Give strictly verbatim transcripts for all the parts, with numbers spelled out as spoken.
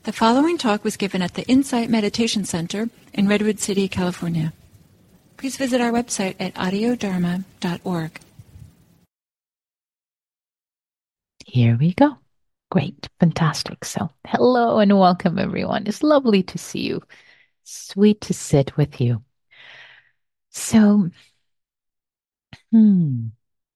The following talk was given at the Insight Meditation Center in Redwood City, California. Please visit our website at audio dharma dot org. Here we go. Great. Fantastic. So, hello and welcome, everyone. It's lovely to see you. Sweet to sit with you. So, hmm.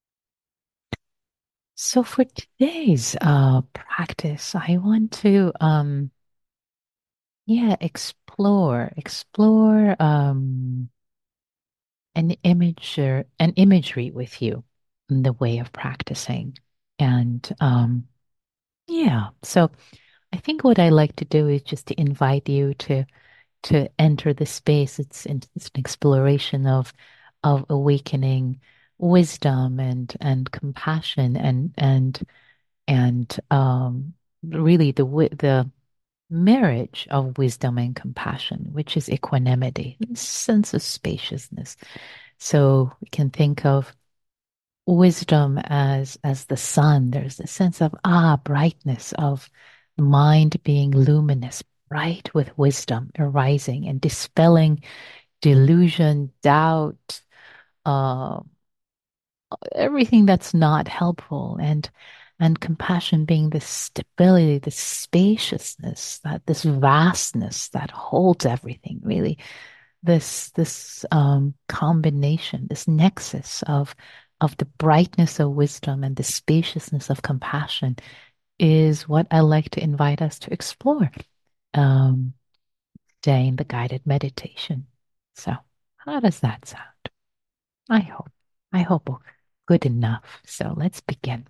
So for today's uh practice, I want to um yeah, explore, explore um an image or an imagery with you in the way of practicing. And um yeah, so I think what I like to do is just to invite you to to enter the space. It's, it's an exploration of of awakening wisdom and and compassion and and and um, really the the marriage of wisdom and compassion, which is equanimity, this sense of spaciousness. So we can think of wisdom as as the sun. There's a sense of ah brightness of the mind being luminous, bright with wisdom arising and dispelling delusion, doubt, uh, everything that's not helpful, and and compassion being the stability, the spaciousness, that this vastness that holds everything, really. This this um, combination, this nexus of of the brightness of wisdom and the spaciousness of compassion is what I like to invite us to explore um, today in the guided meditation. So, how does that sound? I hope. I hope good enough. So let's begin.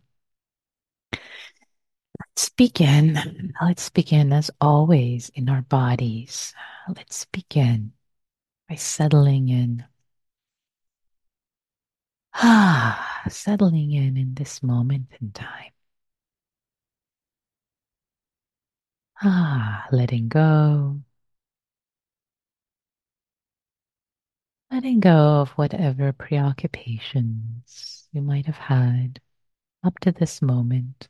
Let's begin. Let's begin as always in our bodies. Let's begin by settling in. Ah, settling in in this moment in time. Ah, letting go. Letting go of whatever preoccupations you might have had up to this moment.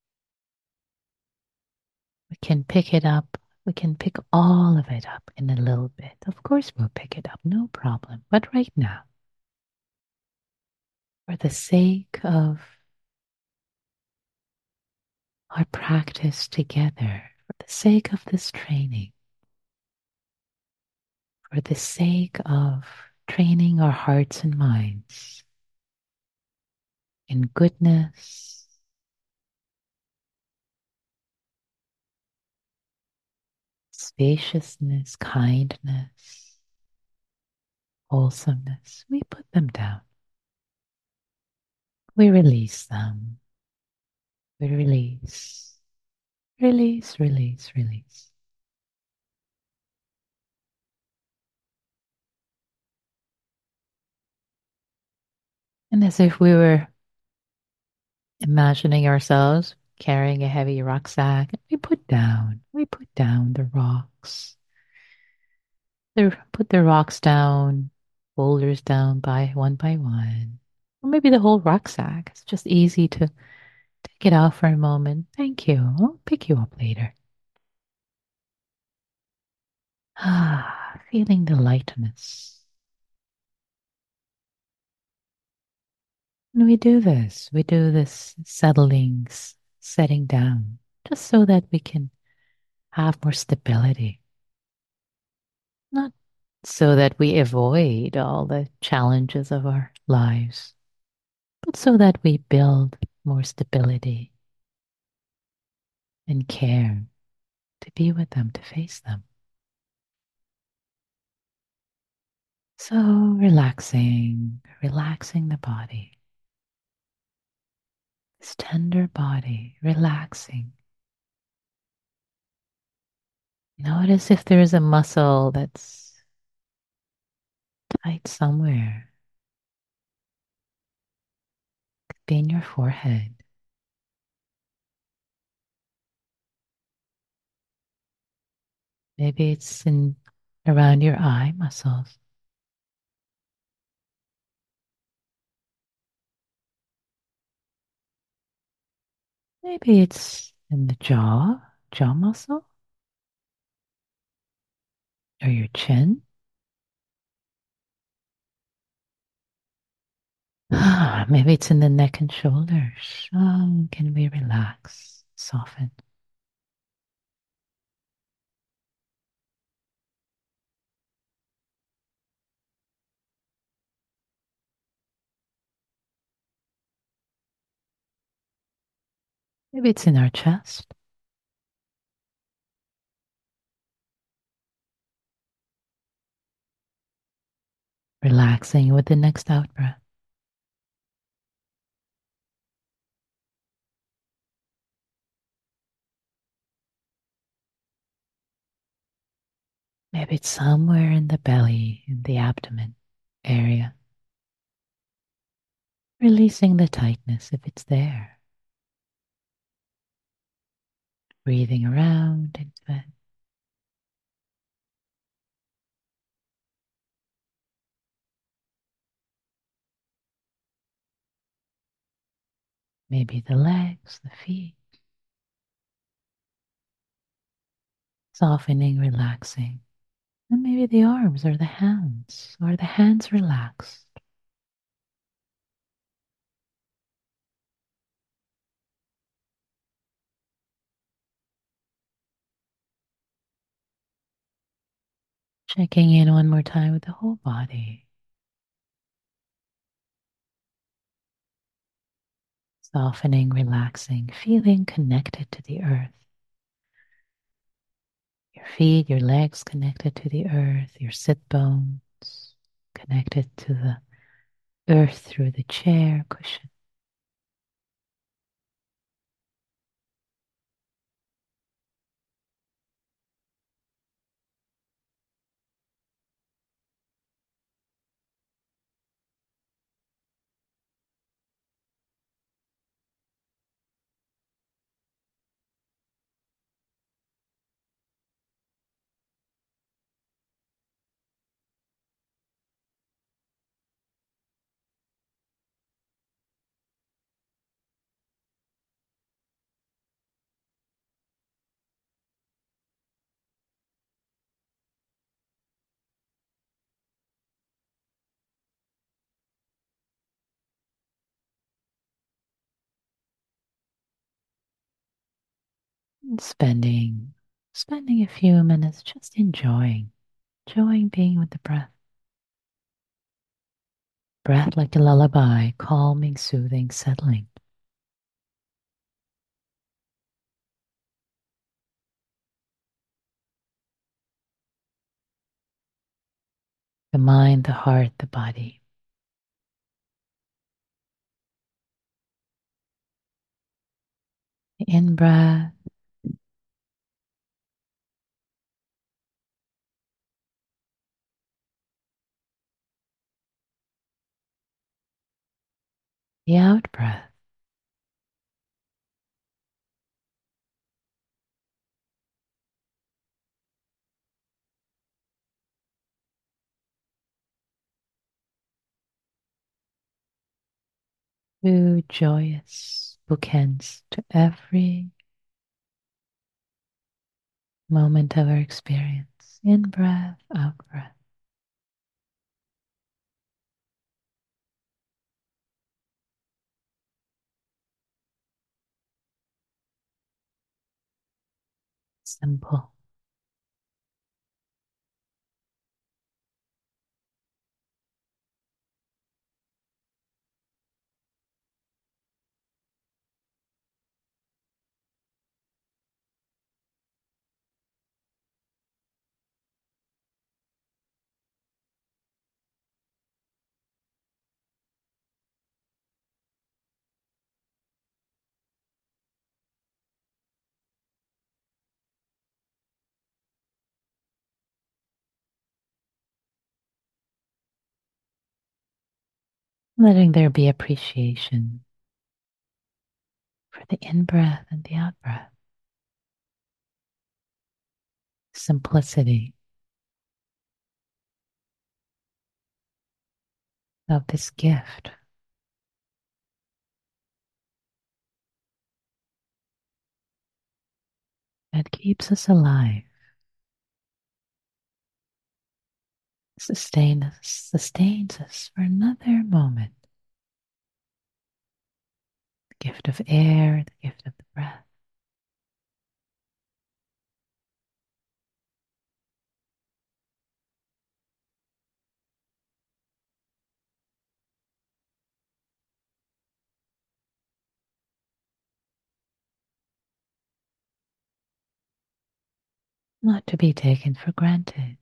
We can pick it up. We can pick all of it up in a little bit. Of course, we'll pick it up, no problem. But right now, for the sake of our practice together, for the sake of this training, for the sake of training our hearts and minds in goodness, spaciousness, kindness, wholesomeness, we put them down. We release them. We release, release, release, release. And as if we were imagining ourselves carrying a heavy rucksack, we put down, we put down the rocks. They put the rocks down, boulders down by one by one. Or maybe the whole rucksack. It's just easy to take it out for a moment. Thank you. I'll pick you up later. Ah, feeling the lightness. And we do this. We do this settling, s- setting down, just so that we can have more stability. Not so that we avoid all the challenges of our lives, but so that we build more stability and care to be with them, to face them. So relaxing, relaxing the body, this tender body, relaxing. Notice if there is a muscle that's tight somewhere. Could be in your forehead. Maybe it's in around your eye muscles. Maybe it's in the jaw, jaw muscle. or your chin. Ah, maybe it's in the neck and shoulders. Oh, can we relax, soften? Maybe it's in our chest. Relaxing with the next out breath. Maybe it's somewhere in the belly, in the abdomen area. Releasing the tightness if it's there. Breathing around into it. Maybe the legs, the feet. Softening, relaxing. And maybe the arms or the hands. Are the hands relaxed? Checking in one more time with the whole body. Softening, relaxing, feeling connected to the earth. Your feet, your legs connected to the earth, your sit bones connected to the earth through the chair cushion. And spending, spending a few minutes just enjoying, enjoying being with the breath. Breath like a lullaby, calming, soothing, settling. The mind, the heart, the body. The in breath, the out breath. Two joyous bookends to every moment of our experience. In breath, out breath. Simple. Letting there be appreciation for the in breath and the out breath. Simplicity of this gift that keeps us alive sustain us, sustains us for another moment. The gift of air, the gift of the breath. Not to be taken for granted.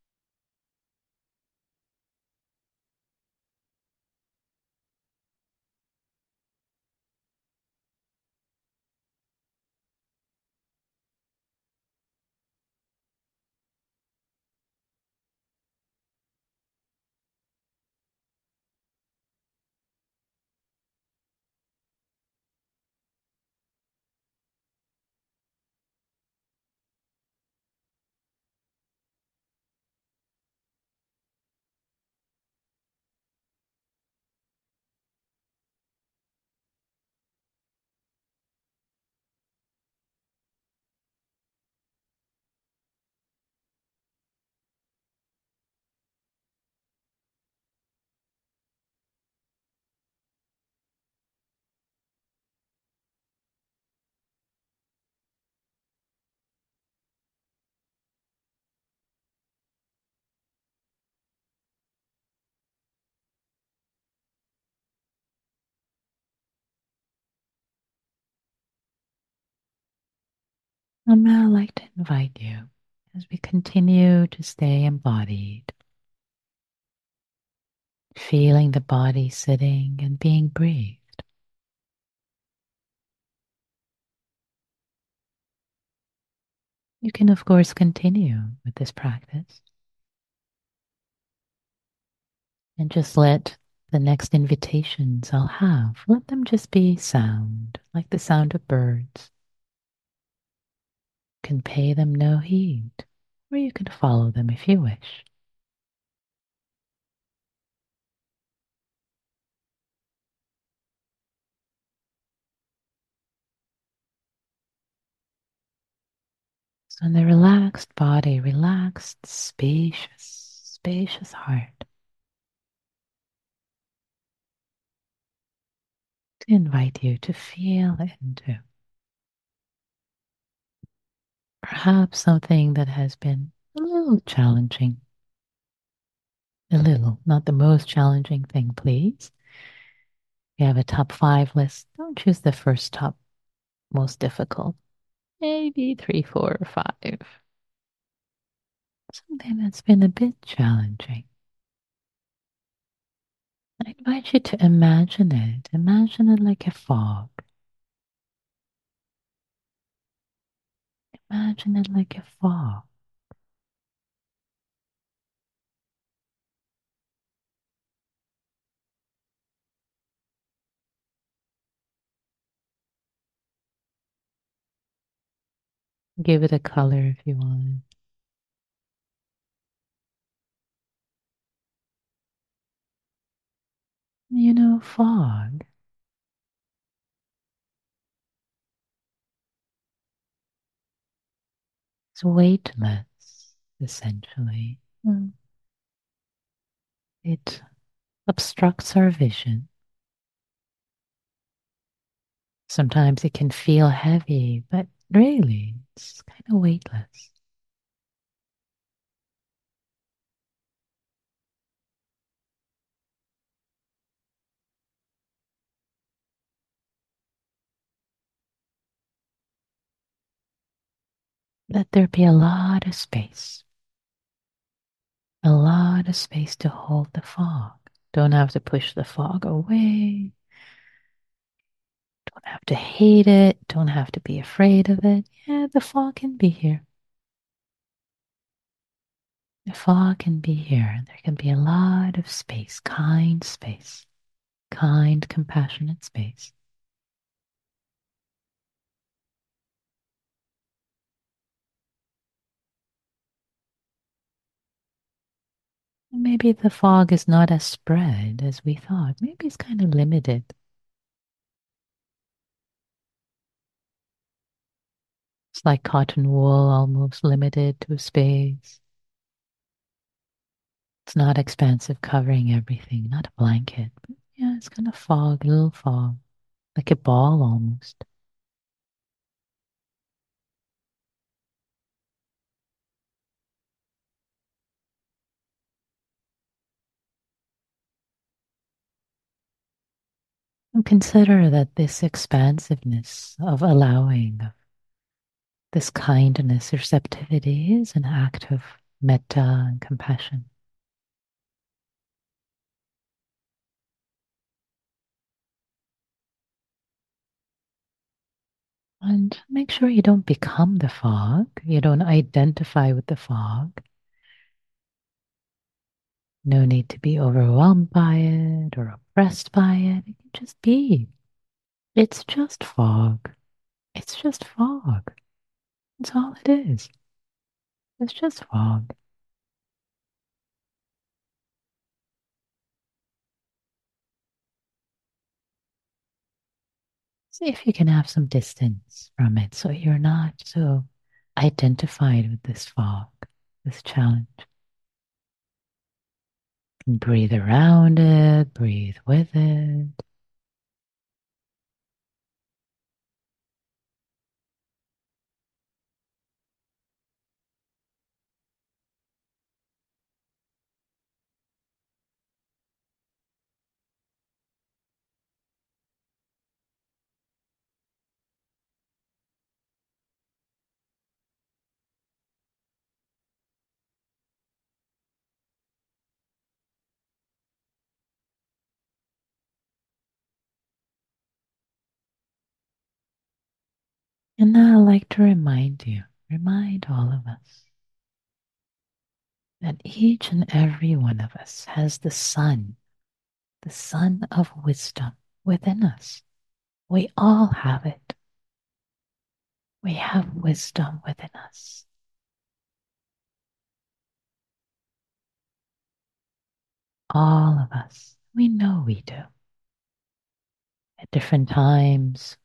And now I'd like to invite you as we continue to stay embodied, feeling the body sitting and being breathed. You can, of course, continue with this practice and just let the next invitations I'll have, let them just be sound, like the sound of birds. You can pay them no heed, or you can follow them if you wish. So in the relaxed body, relaxed, spacious, spacious heart, to invite you to feel into perhaps something that has been a little challenging. A little, not the most challenging thing, please. If you have a top five list, don't choose the first top most difficult. Maybe three, four, or five. Something that's been a bit challenging. I invite you to imagine it. Imagine it like a fog. Imagine it like a fog. Give it a color if you want. You know, fog. It's weightless, essentially. Mm. It obstructs our vision. Sometimes it can feel heavy, but really, it's kind of weightless. Let there be a lot of space, a lot of space to hold the fog. Don't have to push the fog away. Don't have to hate it. Don't have to be afraid of it. Yeah, the fog can be here. The fog can be here. There can be a lot of space, kind space, kind, compassionate space. Maybe the fog is not as spread as we thought. Maybe it's kind of limited. It's like cotton wool, almost limited to space. It's not expansive, covering everything, not a blanket, but yeah, it's kind of fog, a little fog, like a ball almost. And consider that this expansiveness of allowing, of this kindness, receptivity is an act of metta and compassion. And make sure you don't become the fog, you don't identify with the fog. No need to be overwhelmed by it or oppressed by it. It can just be. It's just fog. It's just fog. That's all it is. It's just fog. See if you can have some distance from it so you're not so identified with this fog, this challenge. And breathe around it, breathe with it. And now I'd like to remind you, remind all of us, that each and every one of us has the sun, the sun of wisdom within us. We all have it. We have wisdom within us. All of us. We know we do. At different times,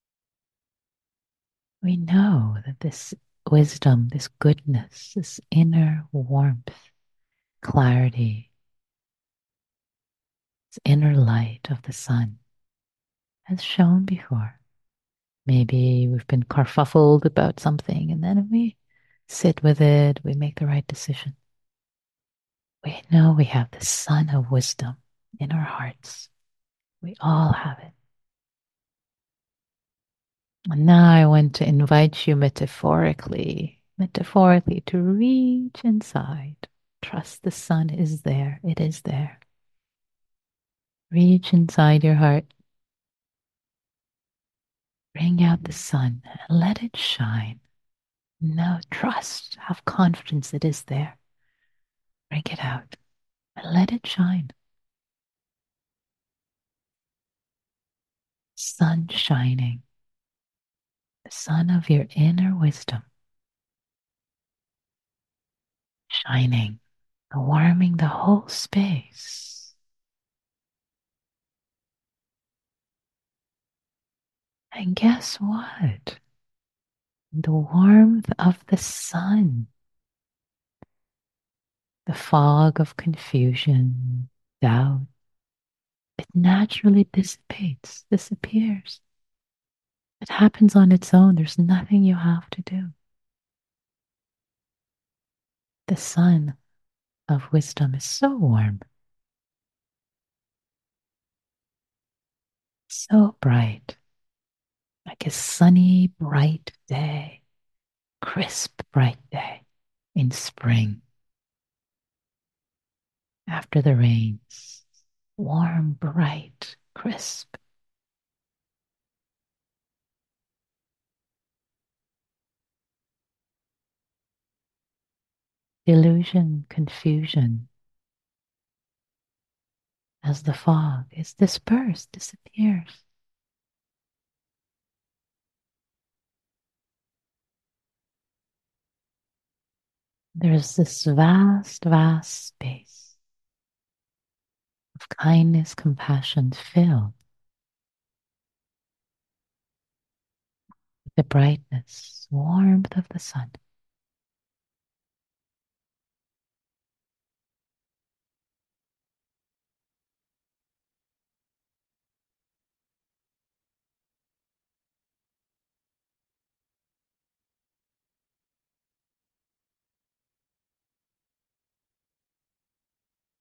we know that this wisdom, this goodness, this inner warmth, clarity, this inner light of the sun has shown before. Maybe we've been kerfuffled about something and then we sit with it, we make the right decision. We know we have the sun of wisdom in our hearts. We all have it. And now I want to invite you metaphorically, metaphorically to reach inside. Trust the sun is there. It is there. Reach inside your heart. Bring out the sun and let it shine. No, trust. Have confidence. It is there. Bring it out and let it shine. Sun shining. The sun of your inner wisdom. Shining. Warming the whole space. And guess what? The warmth of the sun, the fog of confusion, doubt, it naturally dissipates, disappears. It happens on its own. There's nothing you have to do. The sun of wisdom is so warm, so bright, like a sunny, bright day, crisp, bright day in spring after the rains. Warm, bright, crisp. Illusion, confusion, as the fog is dispersed, disappears. There's this vast, vast space of kindness, compassion filled with the brightness, warmth of the sun.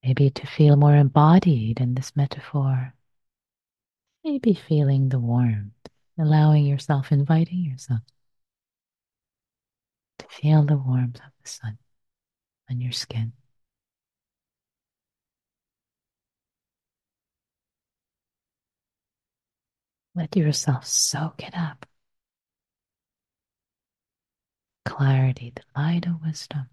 Maybe to feel more embodied in this metaphor. Maybe feeling the warmth, allowing yourself, inviting yourself to feel the warmth of the sun on your skin. Let yourself soak it up. Clarity, the light of wisdom.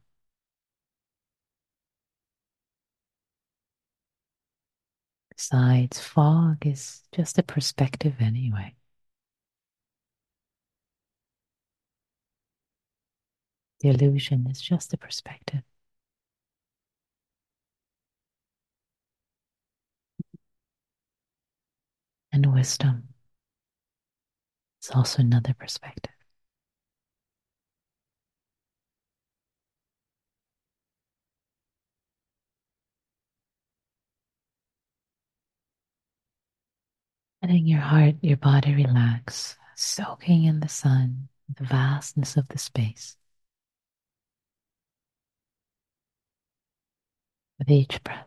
Besides, fog is just a perspective anyway. The illusion is just a perspective. And wisdom is also another perspective. Letting your heart, your body relax, soaking in the sun, the vastness of the space. With each breath,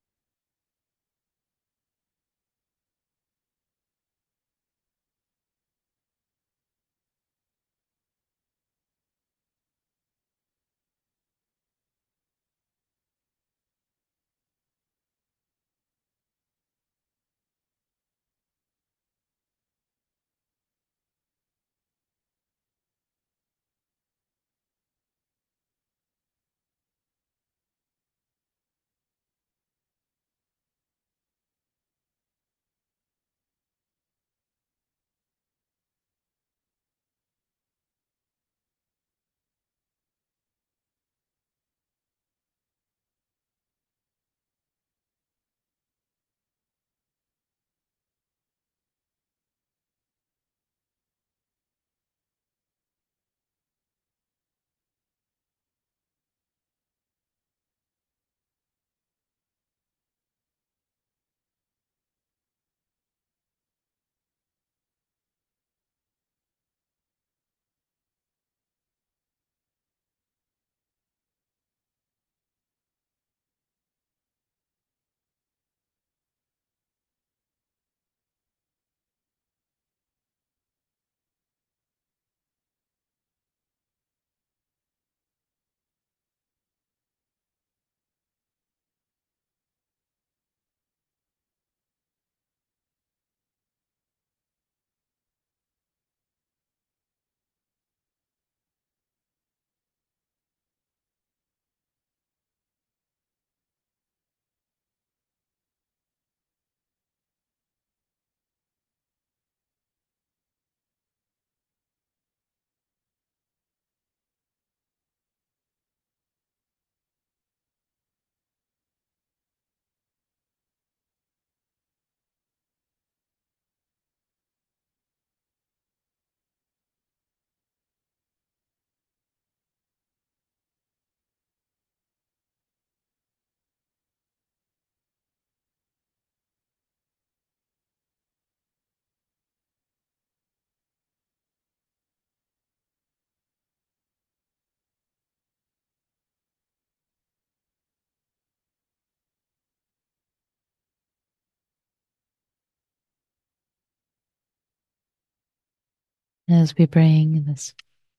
as we bring this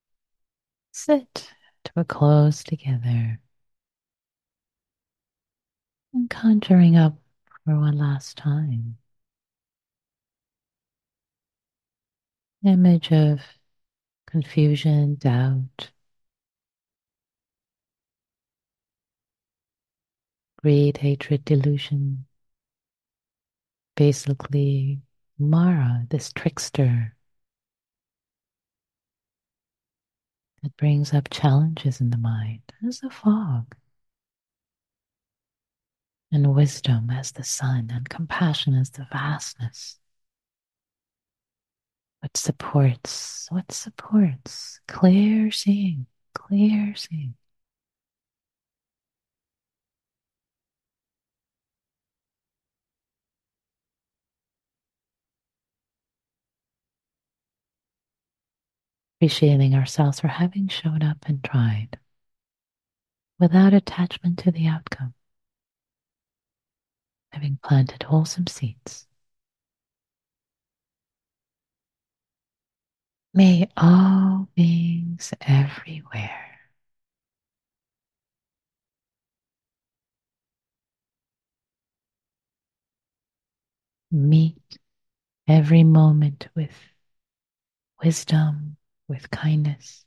sit to a close together and conjuring up for one last time image of confusion, doubt, greed, hatred, delusion. Basically, Mara, this trickster that brings up challenges in the mind, as the fog, and wisdom as the sun, and compassion as the vastness. What supports, what supports clear seeing, clear seeing. Appreciating ourselves for having shown up and tried without attachment to the outcome. having planted wholesome seeds. May all beings everywhere meet every moment with wisdom, with kindness,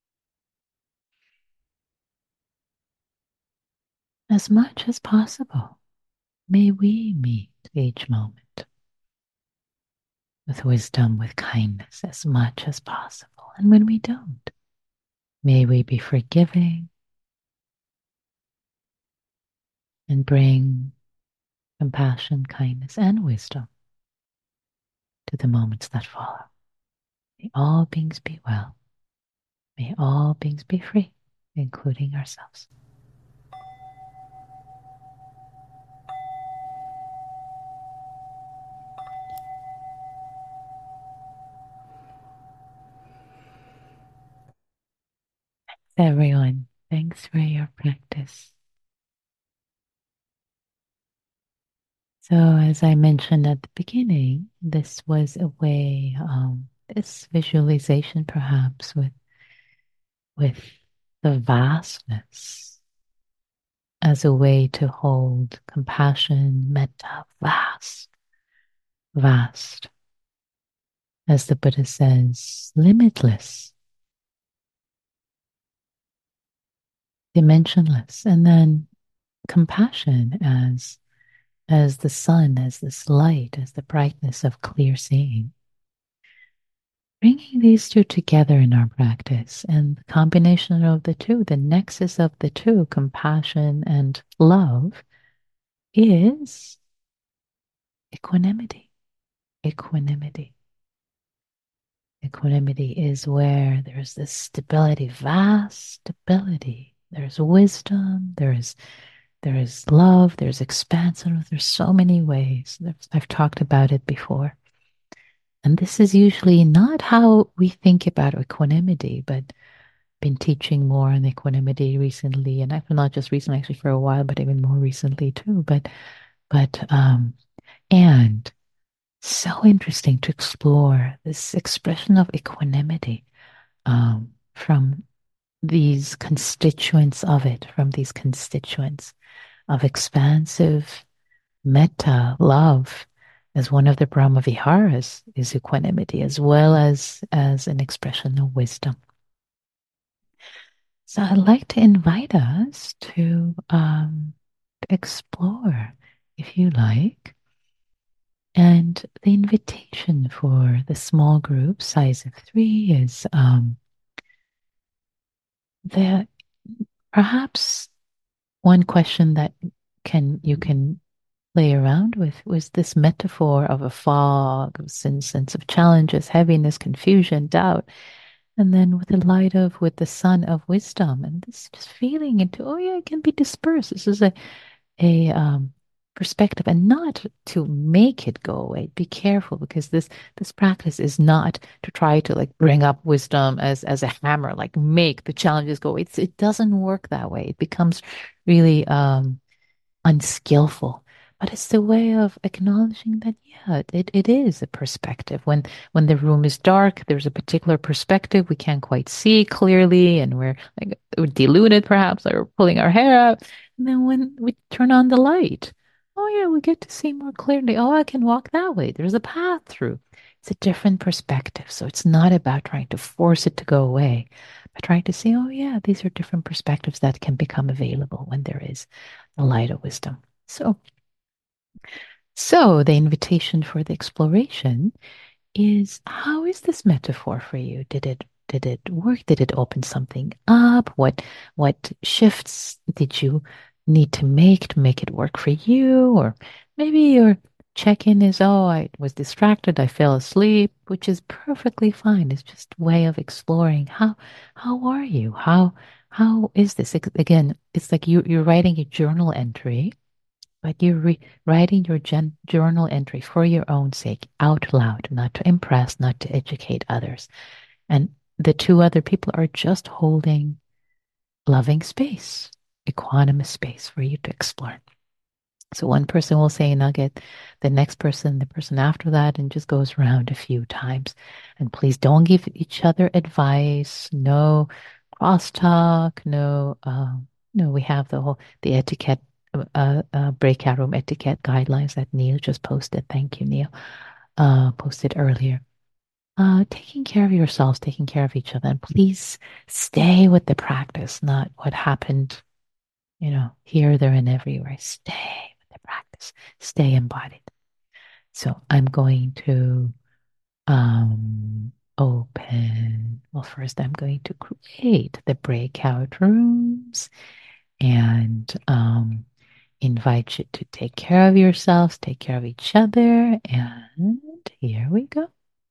as much as possible. May we meet each moment with wisdom, with kindness, as much as possible. And when we don't, may we be forgiving and bring compassion, kindness, and wisdom to the moments that follow. May all beings be well. May all beings be free, including ourselves. Everyone, thanks for your practice. So, as I mentioned at the beginning, this was a way, um, this visualization perhaps with, with the vastness as a way to hold compassion, metta, vast, vast. As the Buddha says, limitless, dimensionless, and then compassion as as the sun, as this light, as the brightness of clear seeing. Bringing these two together in our practice and the combination of the two, the nexus of the two, compassion and love, is equanimity. Equanimity. Equanimity is where there's this stability, vast stability. There's wisdom, there is there is love, there's expansion, there's so many ways. I've talked about it before. And this is usually not how we think about equanimity, but been teaching more on equanimity recently, and I've not just recently, actually for a while, but even more recently too. But but um and so interesting to explore this expression of equanimity um from these constituents of it, from these constituents of expansive metta, love, as one of the Brahma Viharas is equanimity, as well as as an expression of wisdom. So I'd like to invite us to um, explore, if you like. And the invitation for the small group size of three is um, that perhaps one question that can you can play around with was this metaphor of a fog, of sense, sense of challenges, heaviness, confusion, doubt. And then with the light of, with the sun of wisdom, and this just feeling into, oh yeah, it can be dispersed. This is a, a um, perspective, and not to make it go away. Be careful, because this this practice is not to try to like bring up wisdom as as a hammer, like make the challenges go away. It's, it doesn't work that way. It becomes really um, unskillful. But it's the way of acknowledging that, yeah, it, it is a perspective. When when the room is dark, there's a particular perspective we can't quite see clearly, and we're like we're deluded perhaps, or we're pulling our hair out. And then when we turn on the light, oh yeah, we get to see more clearly. Oh, I can walk that way. There's a path through. It's a different perspective. So it's not about trying to force it to go away, but trying to see, oh yeah, these are different perspectives that can become available when there is the light of wisdom. So so the invitation for the exploration is, how is this metaphor for you? Did it did it work? Did it open something up? What what shifts did you need to make to make it work for you? Or maybe your check-in is, oh, I was distracted, I fell asleep, which is perfectly fine. It's just a way of exploring how how are you? How how is this? Again, it's like you you're writing a journal entry, but you're re- writing your gen- journal entry for your own sake, out loud, not to impress, not to educate others. And the two other people are just holding loving space, equanimous space for you to explore. So one person will say a nugget, the next person, the person after that, and just goes around a few times. And please don't give each other advice. No crosstalk. No, uh, no. We have the whole the etiquette, uh, uh, breakout room etiquette guidelines that Neil just posted. Thank you, Neil. Uh, posted earlier. Uh, taking care of yourselves, taking care of each other, and please stay with the practice, not what happened you know, here, there, and everywhere. Stay with the practice. Stay embodied. So I'm going to um, open. Well, first I'm going to create the breakout rooms and um, invite you to take care of yourselves, take care of each other, and here we go.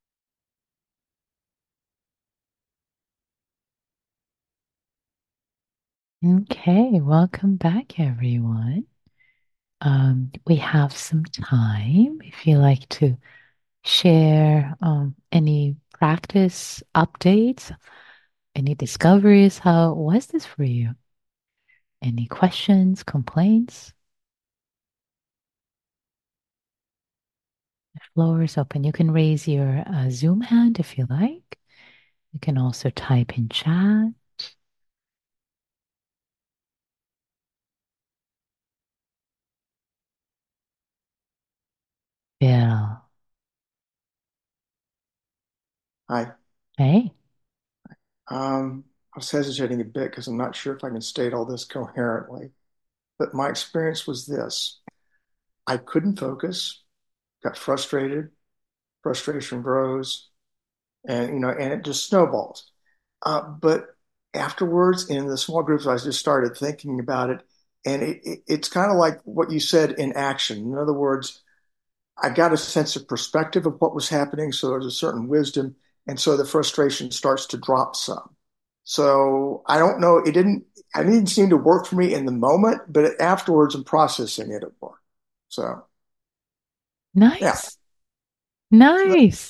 Okay, welcome back, everyone. Um, we have some time if you like to share um, any practice updates, any discoveries. How was this for you? Any questions, complaints? The floor is open. You can raise your uh, Zoom hand if you like. You can also type in chat. Bill. Hi. Hey. Um, I was hesitating a bit because I'm not sure if I can state all this coherently, but my experience was this. I couldn't focus, got frustrated, frustration grows, and you know, and it just snowballs. Uh, but afterwards, in the small groups, I just started thinking about it, and it, it, it's kind of like what you said in action. In other words, I got a sense of perspective of what was happening, so there's a certain wisdom, and so the frustration starts to drop some. So I don't know. It didn't. I didn't seem to work for me in the moment, but afterwards, in processing it, it worked. So yeah. Nice. So that, Nice.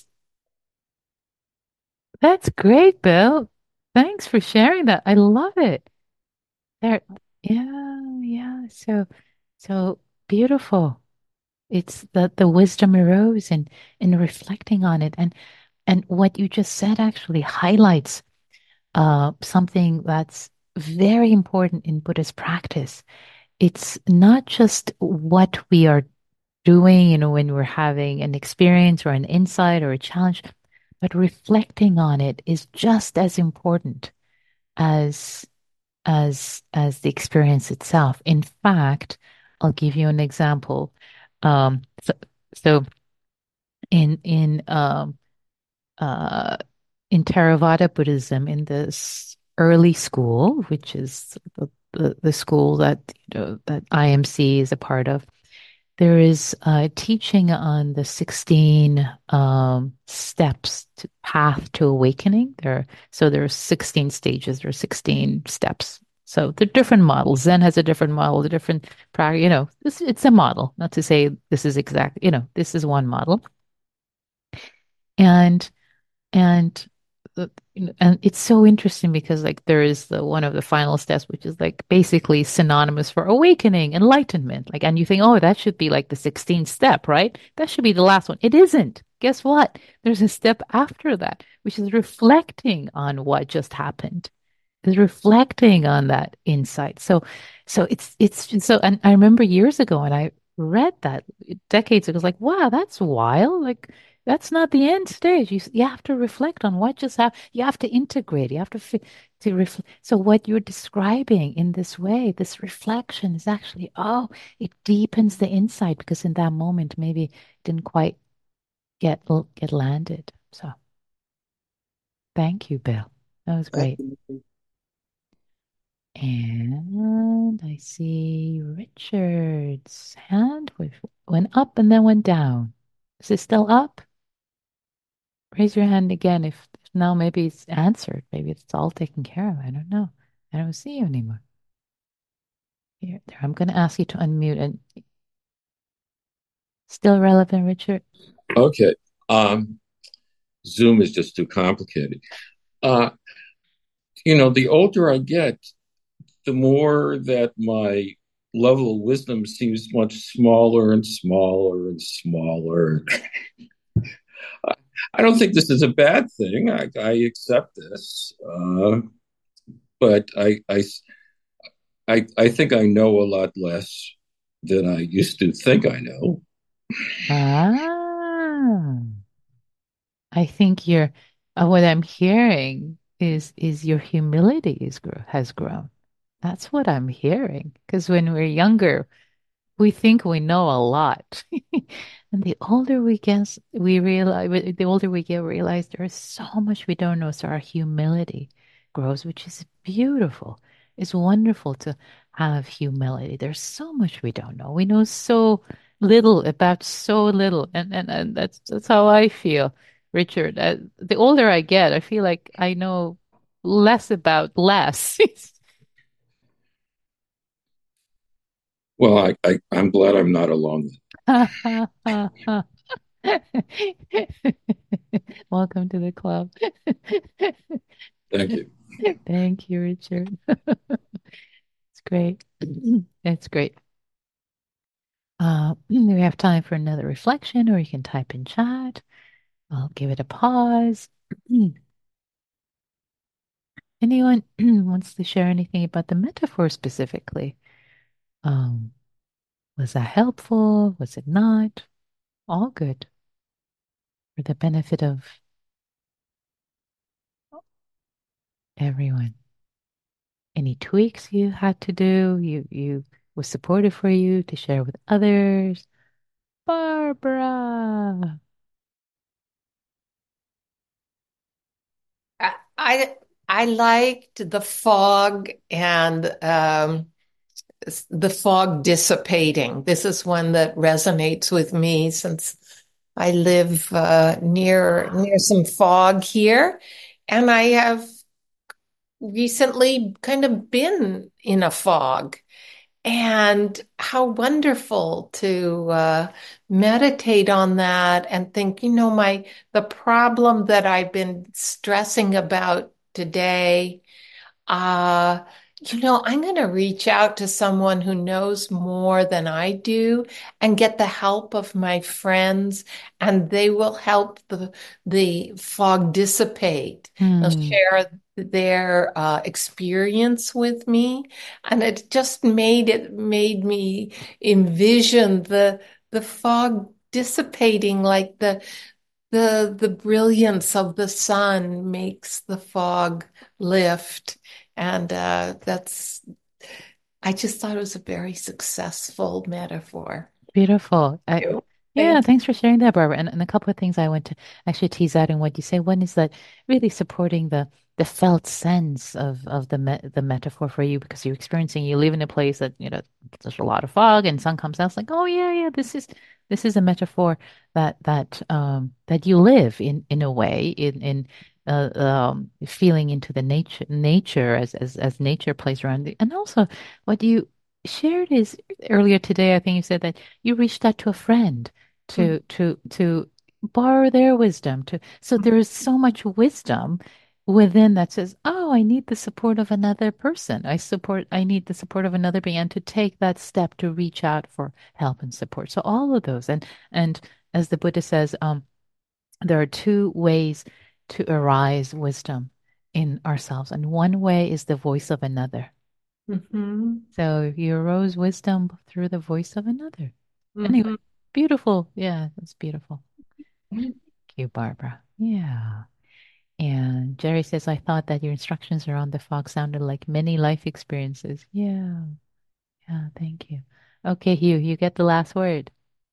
That's great, Bill. Thanks for sharing that. I love it. There. Yeah, yeah. So, so beautiful. It's the the wisdom arose and in reflecting on it, and and what you just said actually highlights uh something that's very important in Buddhist practice. It's not just what we are doing, you know, when we're having an experience or an insight or a challenge, but reflecting on it is just as important as as as the experience itself. In fact, I'll give you an example. Um, so, so in in um uh in Theravada Buddhism, in this early school, which is the, the, the school that you know that I M C is a part of, there is a teaching on the sixteen um, steps to path to awakening. There, so there are sixteen stages. There are sixteen steps. So the different models. Zen has a different model, a different practice. You know, this it's a model. Not to say this is exact. You know, this is one model, and and the- you know, and it's so interesting because like there is the one of the final steps, which is like basically synonymous for awakening, enlightenment. Like, and you think, oh, that should be like the sixteenth step, right? That should be the last one. It isn't. Guess what? There's a step after that, which is reflecting on what just happened is reflecting on that insight. So, so it's it's just so. And I remember years ago, and I read that decades ago. I was like, wow, that's wild. Like that's not the end stage. You you have to reflect on what just happened. You have to integrate. You have to fi- to reflect. So what you're describing in this way, this reflection is actually oh, it deepens the insight because in that moment maybe it didn't quite get get landed. So thank you, Bill. That was thank great. you. And I see Richard's hand went went up and then went down. Is it still up? Raise your hand again if, if now maybe it's answered. Maybe it's all taken care of. I don't know. I don't see you anymore. Here, there. I'm going to ask you to unmute and still relevant, Richard. Okay. Um, Zoom is just too complicated. Uh, you know, the older I get, the more that my level of wisdom seems much smaller and smaller and smaller. I don't think this is a bad thing. I, I accept this, uh, but I, I, I, I think I know a lot less than I used to think I know. Ah, I think you're, uh, what I'm hearing is is your humility is grow has grown. That's what I'm hearing. Because when we're younger, we think we know a lot. And the older we get, we realize, the older we get, we realize there's so much we don't know. So our humility grows, which is beautiful. It's wonderful to have humility. There's so much we don't know. We know so little about so little. And, and, and that's, that's how I feel, Richard. Uh, the older I get, I feel like I know less about less. Well, I, I, I'm glad I'm not alone. Welcome to the club. Thank you. Thank you, Richard. It's great. It's great. Uh, we have time for another reflection, or you can type in chat. I'll give it a pause. Anyone wants to share anything about the metaphor specifically? Um, was that helpful? Was it not? All good. For the benefit of everyone. Any tweaks you had to do? You you was supportive for you to share with others? Barbara. I I I liked the fog and um, s- the fog dissipating. This is one that resonates with me since I live uh, near near some fog here, and I have recently kind of been in a fog. And how wonderful to uh, meditate on that and think, you know, my the problem that I've been stressing about today, uh, you know, I'm going to reach out to someone who knows more than I do and get the help of my friends, and they will help the the fog dissipate. They'll Hmm. share their uh, experience with me, and it just made it made me envision the the fog dissipating, like the the the brilliance of the sun makes the fog lift. And uh, that's, I just thought it was a very successful metaphor. Beautiful. I, Thank you. yeah, Thank you. thanks for sharing that, Barbara. And, and a couple of things I want to actually tease out in what you say. One is that really supporting the the felt sense of of the me the metaphor for you, because you're experiencing, you live in a place that, you know, there's a lot of fog and sun comes out. It's like, oh yeah, yeah, this is this is a metaphor that that um that you live in in a way in in uh, um feeling into the nature nature as as as nature plays around. And also what you shared is earlier today, I think you said that you reached out to a friend to to to borrow their wisdom to, so there is so much wisdom within that says, oh, I need the support of another person. I support I need the support of another being, and to take that step to reach out for help and support. So all of those, and and as the Buddha says, um there are two ways to arise wisdom in ourselves, and one way is the voice of another. Mm-hmm. So you arose wisdom through the voice of another. Anyway, Mm-hmm. beautiful. Yeah, that's beautiful. Thank you, Barbara. Yeah. And Jerry says, I thought that your instructions around the fog sounded like many life experiences. Yeah. Yeah, thank you. Okay, Hugh, you get the last word.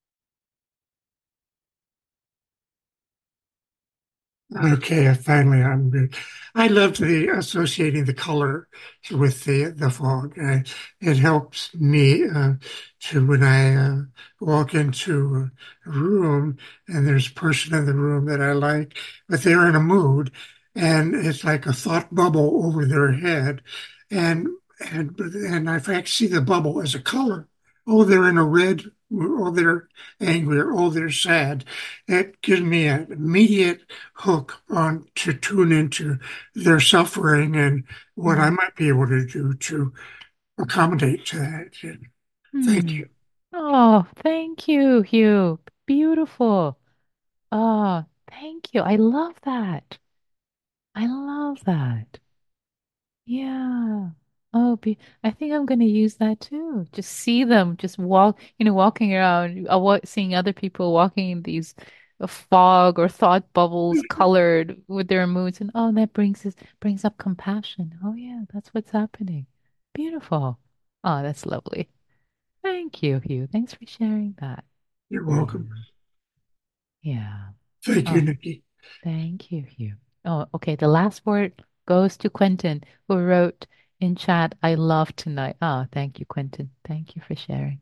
Okay, finally, I'm good. I love the associating the color with the the fog. Uh, it helps me uh, to when I uh, walk into a room and there's a person in the room that I like, but they're in a mood, and it's like a thought bubble over their head, and and and if I see the bubble as a color, oh, they're in a red, or they're angry, or oh, they're sad. It gives me an immediate hook on to tune into their suffering and what I might be able to do to accommodate to that. Thank Hmm. you. Oh, thank you, Hugh. Beautiful. Oh, thank you. I love that. I love that. Yeah. Oh, be I think I'm going to use that too. Just see them, just walk, you know, walking around, uh, wa- seeing other people walking in these uh, fog or thought bubbles colored with their moods, and oh, that brings us brings up compassion. Oh yeah, that's what's happening. Beautiful. Oh, that's lovely. Thank you, Hugh. Thanks for sharing that. You're welcome. Mhm. Yeah. Thank you, Oh, Nikki. thank you, Hugh. Oh, okay. The last word goes to Quentin, who wrote in chat, I love tonight. Oh, thank you, Quentin. Thank you for sharing.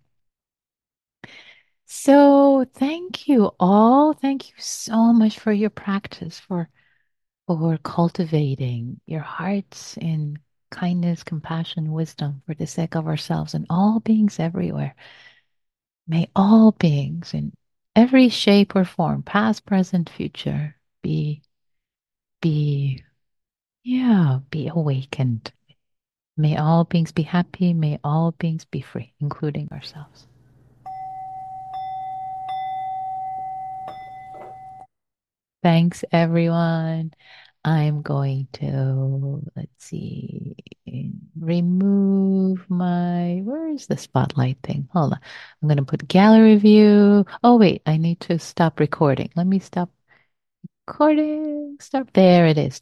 So, thank you all. Thank you so much for your practice, for for cultivating your hearts in kindness, compassion, wisdom for the sake of ourselves and all beings everywhere. May all beings in every shape or form, past, present, future, be be yeah, be awakened. May all beings be happy. May all beings be free, including ourselves. Thanks, everyone. I'm going to, let's see, remove my, where is the spotlight thing? Hold on. I'm going to put gallery view. Oh, wait, I need to stop recording. Let me stop recording. Stop. There it is.